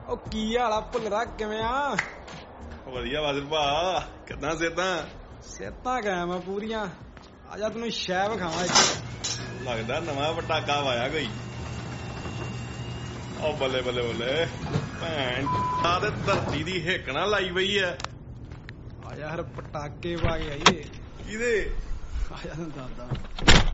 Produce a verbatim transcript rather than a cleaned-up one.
ਉਹ ਕੀ ਹਾਲ ਆ ਭੁੱਲਰਾ, ਕਿਵੇਂ ਆ? ਵਧੀਆ ਬਾਦਲ ਭਾ, ਕਿੱਦਾਂ ਸਿਹਤਾਂ? ਸਿਹਤਾਂ ਕਾਇਮ ਆ ਪੂਰੀਆਂ। ਆ ਜਾ ਤੈਨੂੰ ਸ਼ੈ ਵਿਖਾਵਾਂ ਇੱਕ। ਲੱਗਦਾ ਨਵਾਂ ਪਟਾਕਾ ਵਾਇਆ ਕੋਈ। ਉਹ ਬੱਲੇ ਬੱਲੇ ਬੱਲੇ, ਭੈਣ ਆ ਤੇ ਧਰਤੀ ਦੀ ਹਿੱਕ ਨਾ ਲਾਈ ਪਈ ਐ। ਆ ਜਾ ਹਰ ਪਟਾਕੇ ਪਾ ਕੇ ਆਈਏ। ਕਿਹਦੇ? ਆ ਜਾ ਤੈਨੂੰ ਦੱਸਦਾ।